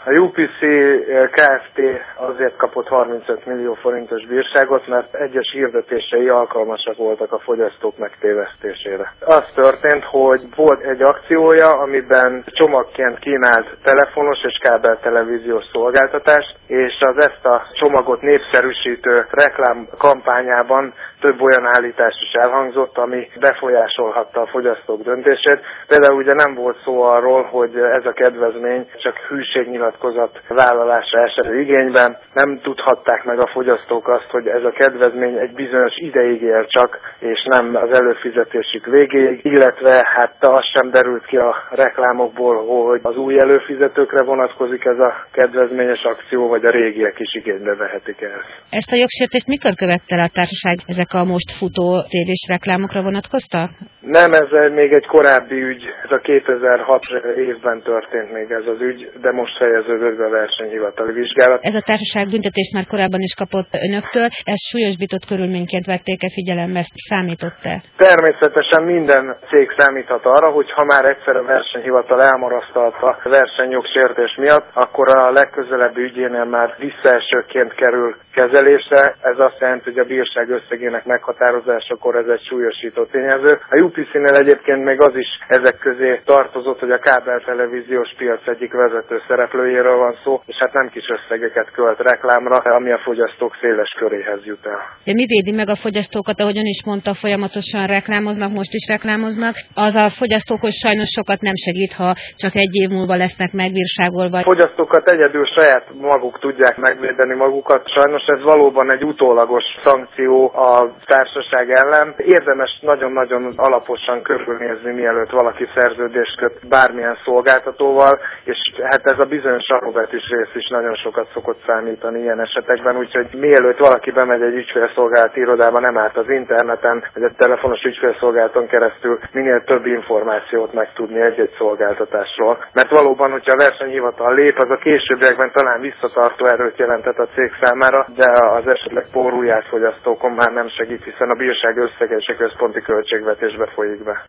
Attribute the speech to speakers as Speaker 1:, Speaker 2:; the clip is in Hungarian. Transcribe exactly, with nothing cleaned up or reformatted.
Speaker 1: A u pé cé Kft. Azért kapott harmincöt millió forintos bírságot, mert egyes hirdetései alkalmasak voltak a fogyasztók megtévesztésére. Az történt, hogy volt egy akciója, amiben csomagként kínált telefonos és kábeltelevíziós szolgáltatást, és az ezt a csomagot népszerűsítő reklámkampányában több olyan állítás is elhangzott, ami befolyásolhatta a fogyasztók döntését. Például ugye nem volt szó arról, hogy ez a kedvezmény csak hűségnyilatkozat vállalása esett igényben. Nem tudhatták meg a fogyasztók azt, hogy ez a kedvezmény egy bizonyos ideig él csak, és nem az előfizetésük végéig, illetve hát az sem derült ki a reklámokból, hogy az új előfizetőkre vonatkozik ez a kedvezményes akció, vagy a régiek is igénybe vehetik el.
Speaker 2: Ezt a jogsértést mikor követte el a társaság? Ezek a most futó tévés reklámokra vonatkoztak?
Speaker 1: Nem, ez még egy korábbi ügy, ez a kétezer-hat évben történt még ez az ügy, de most fejeződött be a versenyhivatali vizsgálat.
Speaker 2: Ez a társaság büntetést már korábban is kapott önöktől, ezt súlyosbított körülményként vették-e figyelembe, ezt számított-e?
Speaker 1: Természetesen minden cég számíthat arra, hogy ha már egyszer a versenyhivatal elmarasztalta a versenyjogsértés miatt, akkor a legközelebbi ügyénél már visszaesőként kerül kezelésre. Ez azt jelenti, hogy a bírság összegének meghatározásakor ez egy súlyosító tényező. A u pé cé-nél egyébként még az is ezek közé tartozott, hogy a kábeltelevíziós piac egyik vezető szereplőjéről van szó, és hát nem kis összegeket költ reklámra, ami a fogyasztók széles köréhez jut el.
Speaker 2: De mi védi meg a fogyasztókat, ahogy ön is mondta, folyamatosan reklámoznak, most is reklámoznak. Az a fogyasztókhoz sajnos sokat nem segít, ha csak egy év múlva lesznek megbírságolva.
Speaker 1: A fogyasztókat egyedül saját maguk tudják megvédeni magukat. Sajnos ez valóban egy utólagos szankció a társaság ellen. Érdemes nagyon-nagyon alaposan körülnézni, mielőtt valaki szerződést köt bármilyen szolgáltatóval, és hát ez a bizonyos alapvetős rész is nagyon sokat szokott számítani ilyen esetekben, úgyhogy mielőtt valaki bemegy egy ügyfélszolgálati irodába, nem árt az interneten, vagy a telefonos ügyfélszolgálaton keresztül minél több információt megtudni egy-egy szolgáltatásról. Mert valóban, hogyha a versenyhivatal lép, az a későbbiekben talán visszatartó erőt jelentett a cég számára, de az esetleg pórujját fogyasztókon már nem segít, hiszen a bírság összege és a központi költségvetésbe folyik be.